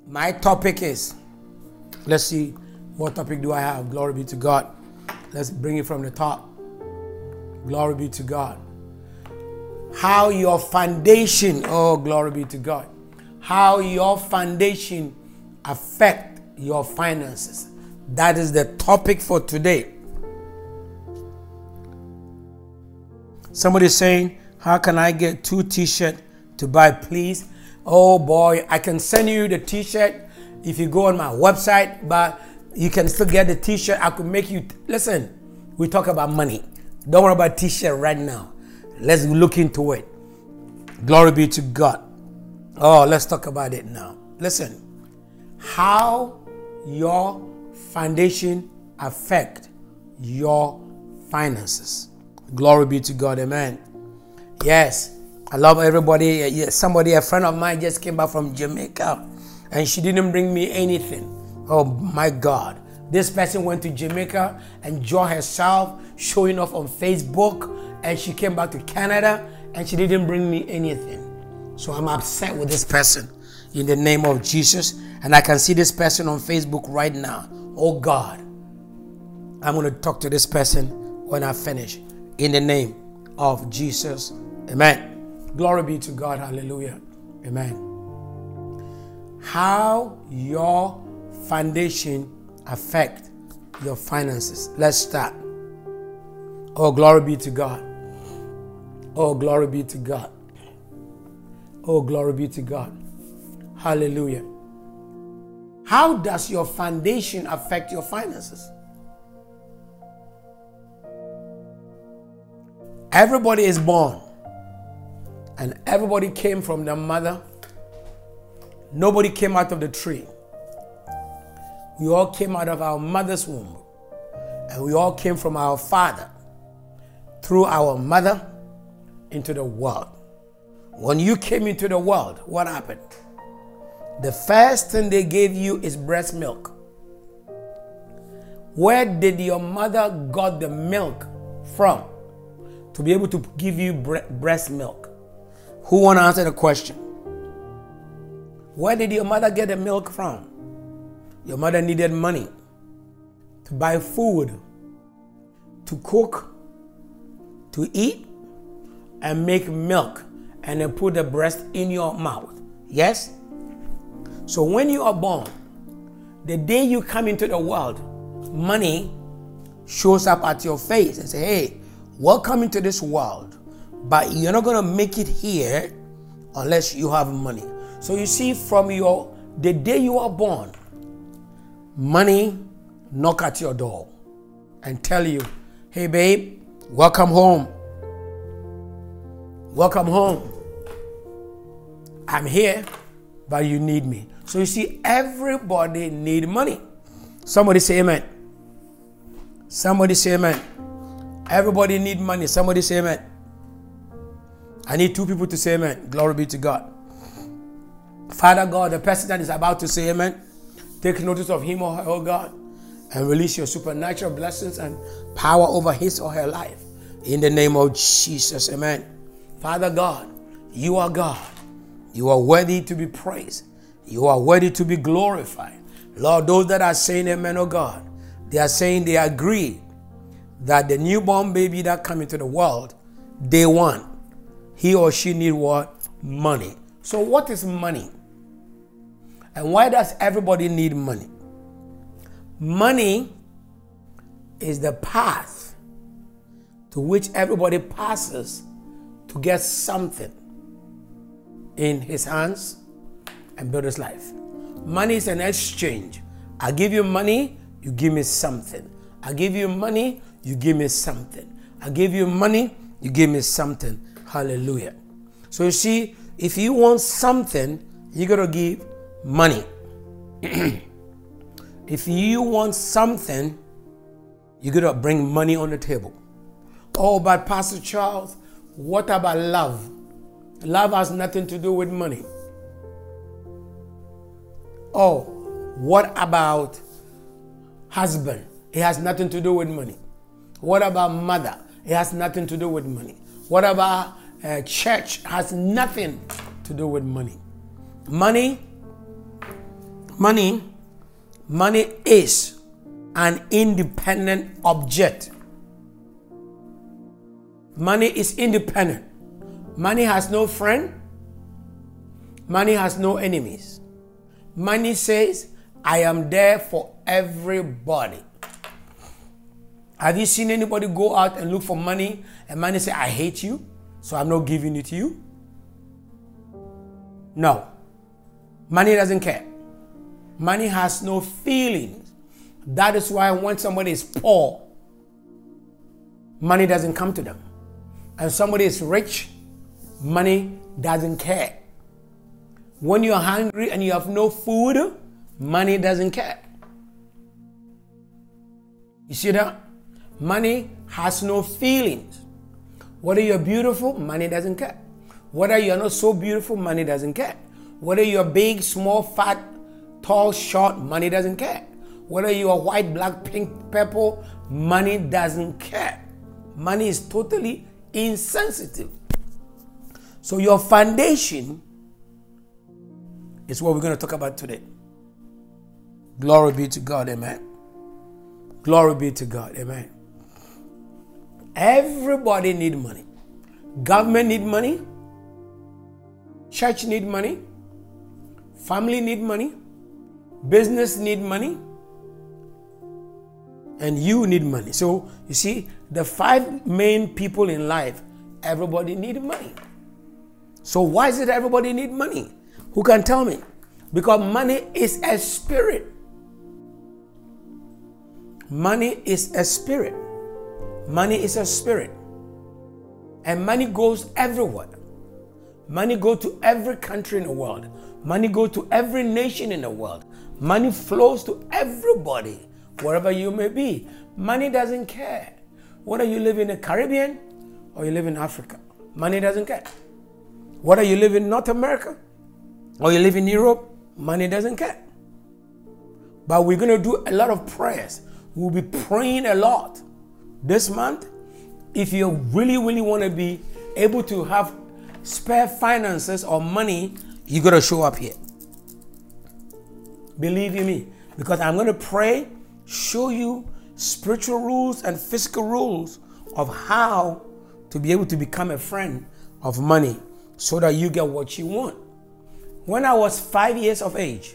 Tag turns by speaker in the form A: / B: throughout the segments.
A: My topic is, let's see, what topic do I have? Glory be to God. Let's bring it from the top. Glory be to God. How your foundation, oh, glory be to God. How your foundation affect your finances. That is the topic for today. Somebody saying, how can I get 2 t-shirts to buy, please? Oh boy, I can send you the t-shirt if you go on my website, but you can still get the t-shirt. I could make you, listen, we talk about money. Don't worry about t-shirt right now. Let's look into it. Glory be to God. Oh, let's talk about it now. Listen, how your foundation affect your finances. Glory be to God, amen. Yes, I love everybody. Somebody, a friend of mine just came back from Jamaica and she didn't bring me anything. Oh my God. This person went to Jamaica, enjoyed herself, showing off on Facebook, and she came back to Canada and she didn't bring me anything. So I'm upset with this person in the name of Jesus. And I can see this person on Facebook right now. Oh God, I'm going to talk to this person when I finish in the name of Jesus. Amen. Glory be to God. Hallelujah. Amen. How your foundation affect your finances. Let's start. Oh, glory be to God. Oh, glory be to God. Oh, glory be to God. Hallelujah. How does your foundation affect your finances? Everybody is born and everybody came from their mother. Nobody came out of the tree. We all came out of our mother's womb, and we all came from our father through our mother into the world. When you came into the world, what happened? The first thing they gave you is breast milk. Where did your mother got the milk from to be able to give you breast milk? Who want to answer the question? Where did your mother get the milk from? Your mother needed money to buy food, to cook, to eat, and make milk, and then put the breast in your mouth. Yes? So when you are born, the day you come into the world, money shows up at your face and say, hey, welcome into this world, but you're not going to make it here unless you have money. So you see, from the day you are born, money knock at your door and tell you, hey babe, welcome home. Welcome home. I'm here, but you need me. So you see, everybody need money. Somebody say amen. Somebody say amen. Everybody need money. Somebody say amen. I need 2 people to say amen. Glory be to God. Father God, the person that is about to say amen, take notice of him or her, oh God, and release your supernatural blessings and power over his or her life. In the name of Jesus, amen. Father God, you are God. You are worthy to be praised. You are worthy to be glorified. Lord, those that are saying amen, oh God, they are saying they agree that the newborn baby that come into the world, day one, he or she need what? Money. So what is money? And why does everybody need money? Money is the path to which everybody passes to get something in his hands and build his life. Money is an exchange. I give you money, you give me something. I give you money, you give me something. I give you money, you give me something. Hallelujah. So you see, if you want something, you got to give money. If you want something, you got to bring money on the table. Oh, but Pastor Charles, what about love? Love has nothing to do with money. Oh, what about husband? It has nothing to do with money. What about mother? It has nothing to do with money. What about church? It has nothing to do with money. Money Money is an independent object. Money is independent. Money has no friend. Money has no enemies. Money says, I am there for everybody. Have you seen anybody go out and look for money and money say, I hate you, so I'm not giving it to you? No. Money doesn't care. Money has no feelings. That is why when somebody is poor, money doesn't come to them. And somebody is rich, money doesn't care. When you're hungry and you have no food, money doesn't care. You see that? Money has no feelings. Whether you're beautiful, money doesn't care. Whether you're not so beautiful, money doesn't care. Whether you're big, small, fat, tall, short, money doesn't care. Whether you are white, black, pink, purple, money doesn't care. Money is totally insensitive. So your foundation is what we're going to talk about today. Glory be to God, amen. Glory be to God, amen. Everybody need money. Government need money. Church need money. Family need money. Business need money. And you need money. So, you see, the 5 main people in life, everybody need money. So why is it everybody need money? Who can tell me? Because money is a spirit. Money is a spirit. Money is a spirit. And money goes everywhere. Money goes to every country in the world. Money goes to every nation in the world. Money flows to everybody, wherever you may be. Money doesn't care. Whether you live in the Caribbean or you live in Africa, money doesn't care. Whether you live in North America or you live in Europe, money doesn't care. But we're going to do a lot of prayers. We'll be praying a lot this month. If you really, really want to be able to have spare finances or money, you got to show up here. Believe you me, because I'm going to pray, show you spiritual rules and physical rules of how to be able to become a friend of money so that you get what you want. When I was 5 years of age,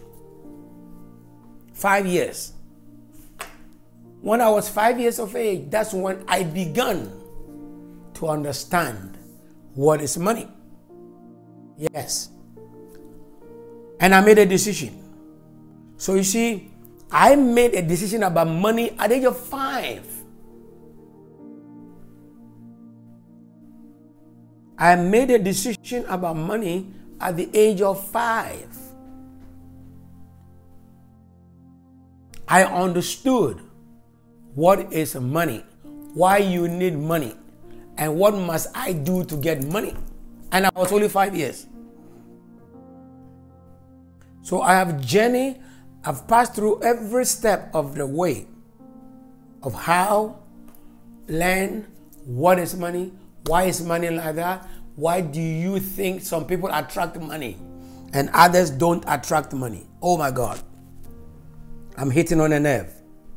A: 5 years. When I was 5 years of age, that's when I began to understand what is money. Yes. And I made a decision. So you see, I made a decision about money at the age of 5. I made a decision about money at the age of 5. I understood what is money, why you need money, and what must I do to get money. And I was only 5 years. So I have journeyed, I've passed through every step of the way of how, learn what is money, why is money like that, why do you think some people attract money and others don't attract money? Oh my God. I'm hitting on a nerve.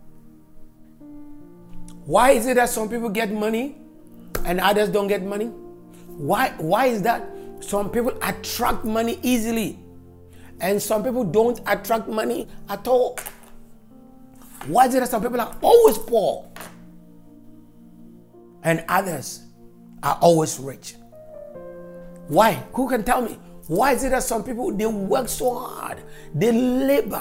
A: Why is it that some people get money and others don't get money? Why is that? Some people attract money easily and some people don't attract money at all. Why is it that some people are always poor and others are always rich? Why? Who can tell me? Why is it that some people, they work so hard, they labor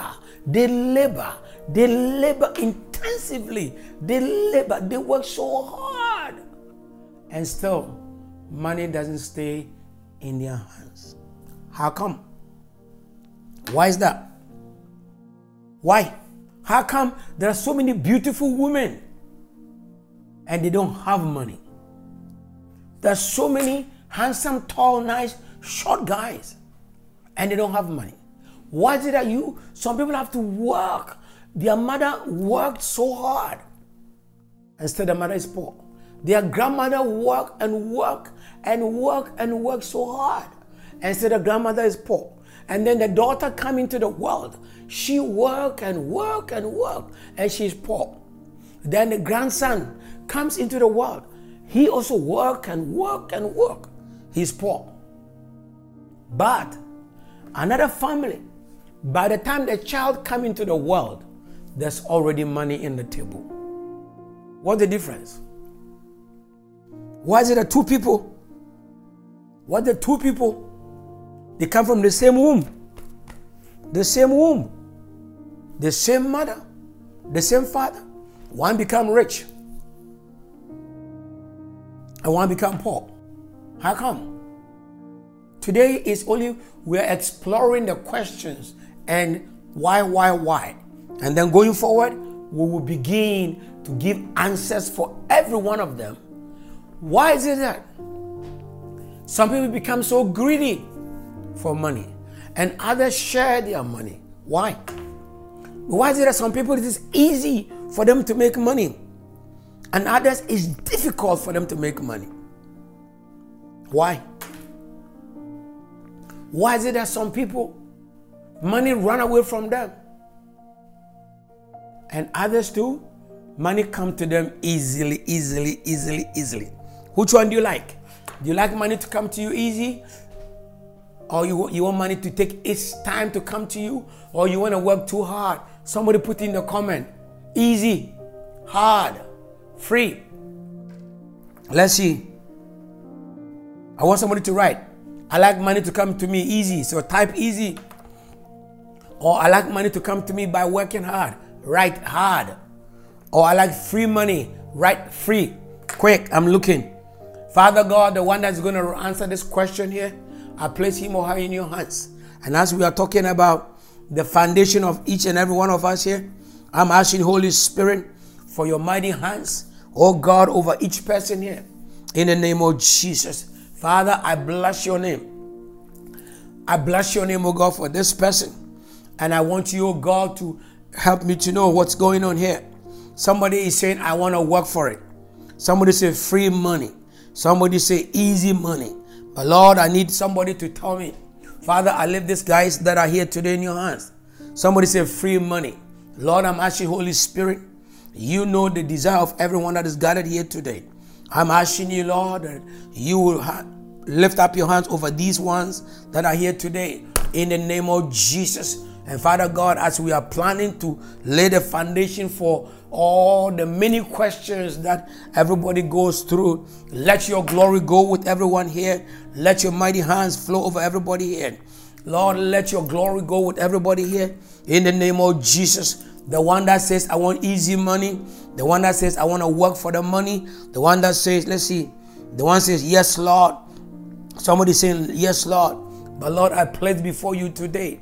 A: intensively, they work so hard, and still money doesn't stay in their hands? How come? Why is that? Why? How come there are so many beautiful women and they don't have money? There's so many handsome, tall, nice, short guys and they don't have money. Why is it that some people have to work? Their mother worked so hard and still the mother is poor. Their grandmother worked and worked so hard and still the grandmother is poor. And then the daughter come into the world. She work and work and work, and she's poor. Then the grandson comes into the world. He also work and work and work. He's poor. But another family, by the time the child come into the world, there's already money in the table. What's the difference? Why is it that two people? What the two people? They come from the same womb. The same womb. The same mother. The same father. One become rich. And one become poor. How come? Today is only we're exploring the questions and why. And then going forward, we will begin to give answers for every one of them. Why is it that some people become so greedy for money and others share their money? Why? Why is it that some people it is easy for them to make money and others it's difficult for them to make money? Why? Why is it that some people money run away from them and others too money come to them easily? Which one do you like? Do you like money to come to you easy? Or you want money to take its time to come to you? Or you want to work too hard? Somebody put in the comment. Easy, hard, free. Let's see. I want somebody to write. I like money to come to me easy. So type easy. Or I like money to come to me by working hard. Write hard. Or I like free money. Write free. Quick, I'm looking. Father God, the one that's going to answer this question here, I place him or her in your hands. And as we are talking about the foundation of each and every one of us here, I'm asking Holy Spirit for your mighty hands, oh God, over each person here. In the name of Jesus. Father, I bless your name. I bless your name, oh God, for this person. And I want you, oh God, to help me to know what's going on here. Somebody is saying, I want to work for it. Somebody say free money. Somebody say easy money. But Lord, I need somebody to tell me, Father, I leave these guys that are here today in your hands. Somebody say free money. Lord, I'm asking Holy Spirit, you know the desire of everyone that is gathered here today. I'm asking you, Lord, that you will lift up your hands over these ones that are here today in the name of Jesus. And Father God, as we are planning to lay the foundation for all the many questions that everybody goes through, let your glory go with everyone here. Let your mighty hands flow over everybody here. Lord, let your glory go with everybody here in the name of Jesus. The one that says, I want easy money. The one that says, I want to work for the money. The one that says, let's see. The one says, yes, Lord. Somebody saying, yes, Lord. But Lord, I place before you today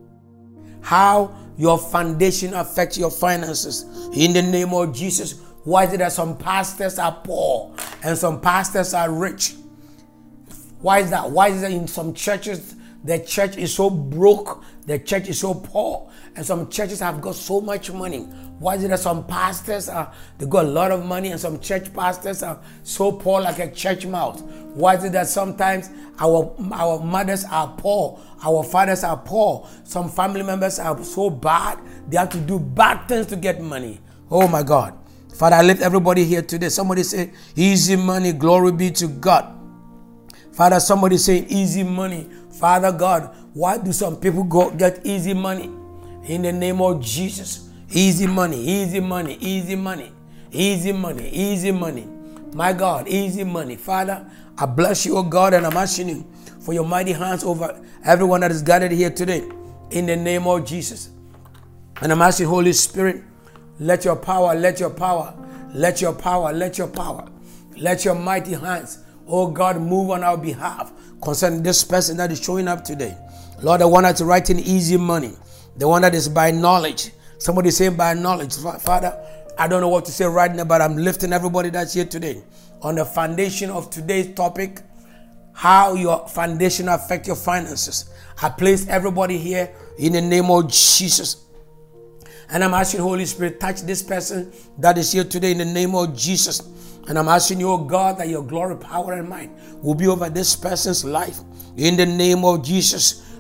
A: how your foundation affects your finances. In the name of Jesus. Why is it that some pastors are poor and some pastors are rich? Why is that? Why is it in some churches, the church is so broke, the church is so poor, and some churches have got so much money? Why is it that some pastors they got a lot of money and some church pastors are so poor like a church mouse? Why is it that sometimes our mothers are poor, our fathers are poor, some family members are so bad, they have to do bad things to get money? Oh my God. Father, I lift everybody here today. Somebody say, easy money, glory be to God. Father, somebody say, easy money. Father God, why do some people get easy money? In the name of Jesus. Easy money, easy money, easy money, easy money, easy money. My God, easy money. Father, I bless you, oh God, and I'm asking you for your mighty hands over everyone that is gathered here today. In the name of Jesus. And I'm asking Holy Spirit, let your power, let your power, let your power, let your power, let your mighty hands, oh God, move on our behalf concerning this person that is showing up today. Lord, the one that's writing easy money, the one that is by knowledge. Somebody saying by knowledge. Father, I don't know what to say right now, but I'm lifting everybody that's here today on the foundation of today's topic, how your foundation affects your finances. I place everybody here in the name of Jesus. And I'm asking Holy Spirit, touch this person that is here today in the name of Jesus. And I'm asking you, oh God, that your glory, power, and might will be over this person's life. In the name of Jesus.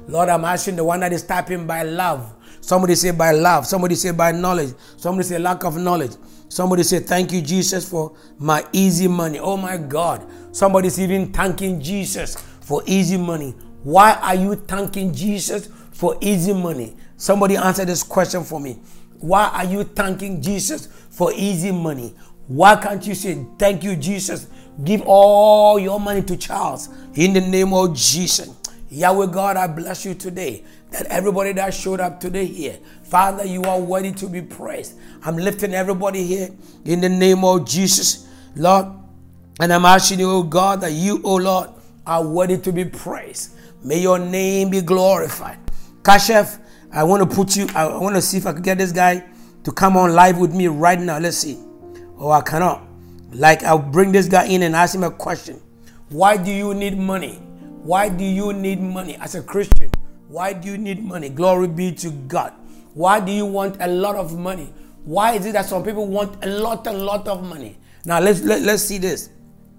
A: Lord, I'm asking the one that is typing by love. Somebody say by love. Somebody say by knowledge. Somebody say lack of knowledge. Somebody say thank you, Jesus, for my easy money. Oh my God. Somebody's even thanking Jesus for easy money. Why are you thanking Jesus for easy money? Somebody answer this question for me. Why are you thanking Jesus for easy money? Why can't you say thank you, Jesus? Give all your money to Charles in the name of Jesus. Yahweh God, I bless you today. That everybody that showed up today here, Father, you are worthy to be praised. I'm lifting everybody here in the name of Jesus, Lord. And I'm asking you, oh God, that you, oh Lord, are worthy to be praised. May your name be glorified. Kashef, I want to see if I can get this guy to come on live with me right now. Let's see. Oh, I cannot. I'll bring this guy in and ask him a question. Why do you need money? Why do you need money as a Christian? Why do you need money? Glory be to God. Why do you want a lot of money? Why is it that some people want a lot of money? Now let's see this.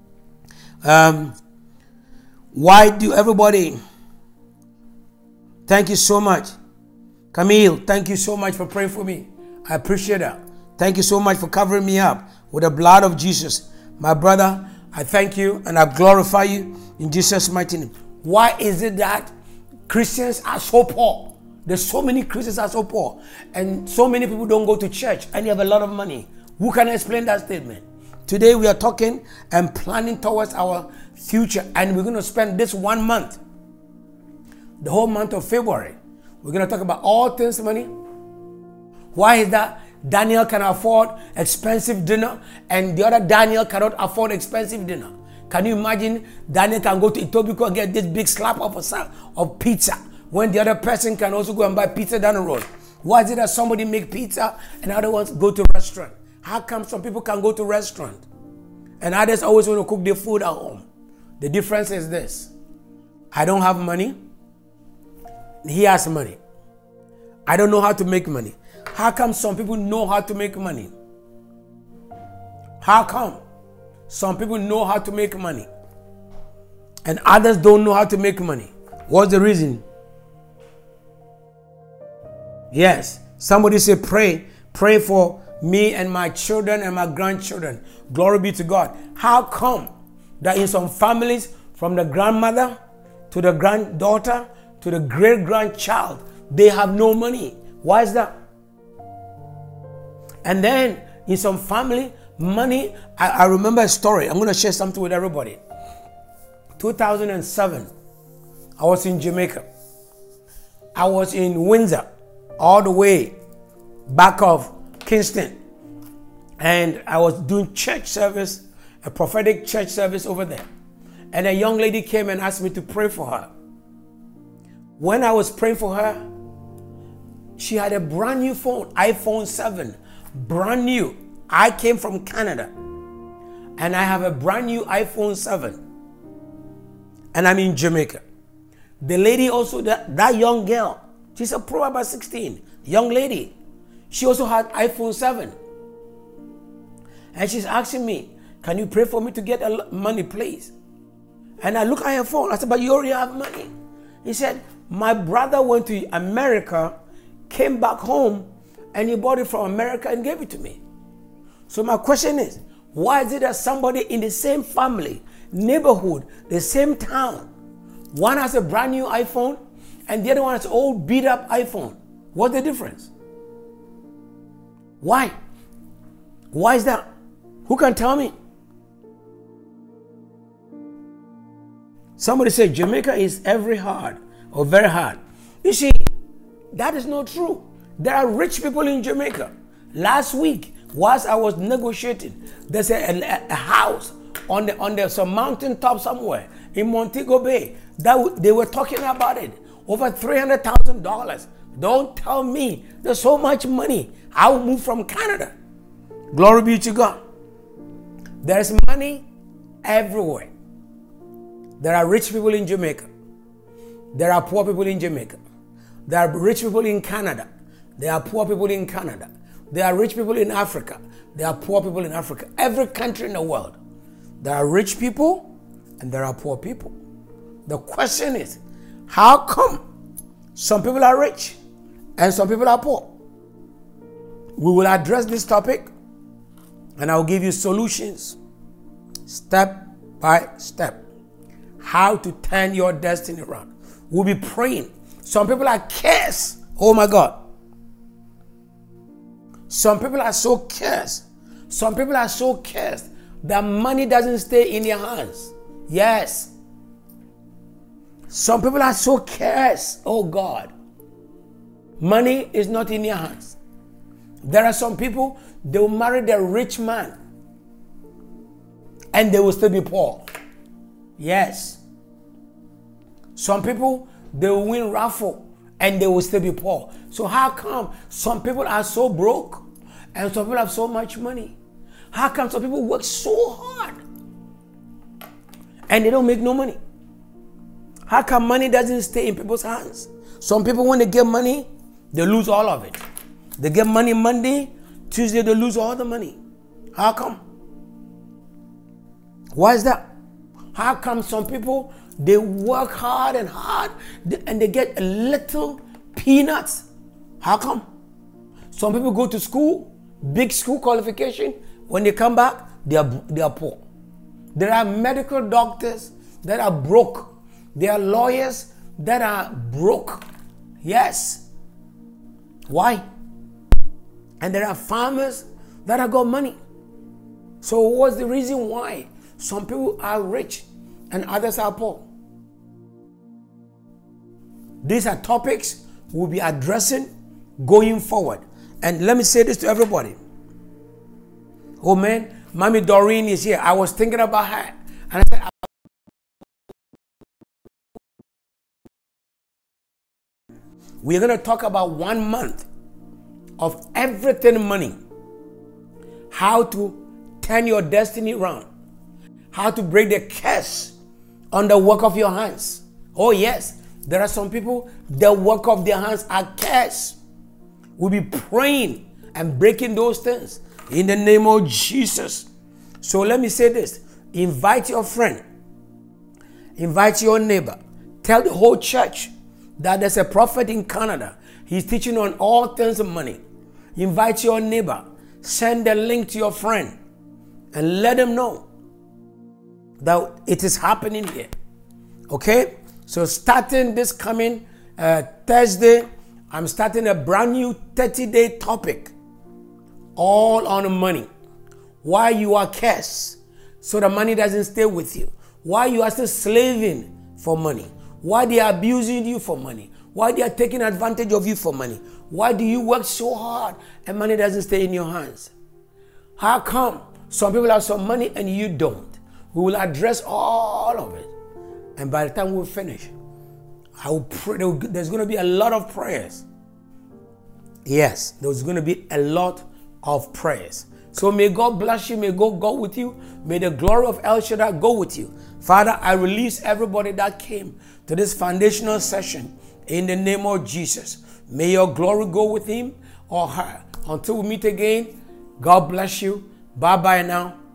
A: Why do everybody? Thank you so much. Camille, thank you so much for praying for me. I appreciate that. Thank you so much for covering me up with the blood of Jesus. My brother, I thank you and I glorify you in Jesus' mighty name. Why is it that Christians are so poor? There's so many Christians are so poor. And so many people don't go to church and they have a lot of money. Who can explain that statement? Today we are talking and planning towards our future. And we're going to spend this 1 month, the whole month of February. We're going to talk about all things money. Why is that? Daniel can afford expensive dinner and the other Daniel cannot afford expensive dinner. Can you imagine Daniel can go to Etobicoke and get this big slap of pizza when the other person can also go and buy pizza down the road? Why is it that somebody make pizza and other ones go to restaurant? How come some people can go to restaurant and others always want to cook their food at home? The difference is this. I don't have money. He has money. I don't know how to make money. How come some people know how to make money? How come some people know how to make money and others don't know how to make money? What's the reason? Yes, somebody say pray. Pray for me and my children and my grandchildren. Glory be to God. How come that in some families, from the grandmother to the granddaughter to the great-grandchild, they have no money? Why is that? And then in some family, money, I remember a story. I'm going to share something with everybody. 2007, I was in Jamaica. I was in Windsor, all the way back of Kingston. And I was doing church service, a prophetic church service over there. And a young lady came and asked me to pray for her. When I was praying for her, she had a brand new phone, iPhone 7, brand new. I came from Canada and I have a brand new iPhone 7 and I'm in Jamaica. The lady also, that young girl, she's probably about 16, young lady. She also had iPhone 7. And she's asking me, can you pray for me to get money, please? And I look at her phone. I said, but you already have money. He said, my brother went to America, came back home, and he bought it from America and gave it to me. So my question is, why is it that somebody in the same family, neighborhood, the same town, one has a brand new iPhone and the other one has an old beat up iPhone? What's the difference? Why? Why is that? Who can tell me? Somebody said Jamaica is very hard. You see, that is not true. There are rich people in Jamaica. Last week, whilst I was negotiating, there's a house on some mountain top somewhere in Montego Bay that they were talking about it. Over $300,000. Don't tell me there's so much money. I will move from Canada. Glory be to God. There's money everywhere. There are rich people in Jamaica. There are poor people in Jamaica. There are rich people in Canada. There are poor people in Canada. There are rich people in Africa. There are poor people in Africa. Every country in the world, there are rich people and there are poor people. The question is, how come Some people are rich and some people are poor. We will address this topic and I'll give you solutions step by step. How to turn your destiny around. We'll be praying. Some people are cursed. Oh my God. Some people are so cursed. Some people are so cursed that money doesn't stay in their hands. Yes. Some people are so cursed. Oh God. Money is not in their hands. There are some people, they will marry the rich man and they will still be poor. Yes. Some people, they will win raffle and they will still be poor. So how come some people are so broke and some people have so much money? How come some people work so hard and they don't make no money? How come money doesn't stay in people's hands? Some people, when they get money, they lose all of it. They get money Monday, Tuesday they lose all the money. How come? Why is that? How come some people, they work hard and they get a little peanuts? How come? Some people go to school, big school qualification. When they come back, they are poor. There are medical doctors that are broke. There are lawyers that are broke. Yes. Why? And there are farmers that have got money. So what's the reason why some people are rich and others are poor? These are topics we'll be addressing going forward. And let me say this to everybody. Oh man, Mommy Doreen is here. I was thinking about her. And I said, we're going to talk about 1 month of everything money. How to turn your destiny around. How to break the curse on the work of your hands. Oh yes, there are some people, the work of their hands are cursed. We'll be praying and breaking those things in the name of Jesus. So let me say this. Invite your friend. Invite your neighbor. Tell the whole church that there's a prophet in Canada. He's teaching on all things of money. Invite your neighbor. Send the link to your friend and let them know that it is happening here. Okay? So starting this coming Thursday, I'm starting a brand new 30-day topic all on money. Why you are cursed so the money doesn't stay with you. Why you are still slaving for money. Why they are abusing you for money. Why they are taking advantage of you for money. Why do you work so hard and money doesn't stay in your hands? How come some people have some money and you don't? We will address all of it. And by the time we finish, I will pray. There's going to be a lot of prayers. Yes, there's going to be a lot of prayers. So may God bless you. May God go with you. May the glory of El Shaddai go with you. Father, I release everybody that came to this foundational session in the name of Jesus. May your glory go with him or her. Until we meet again, God bless you. Bye-bye now.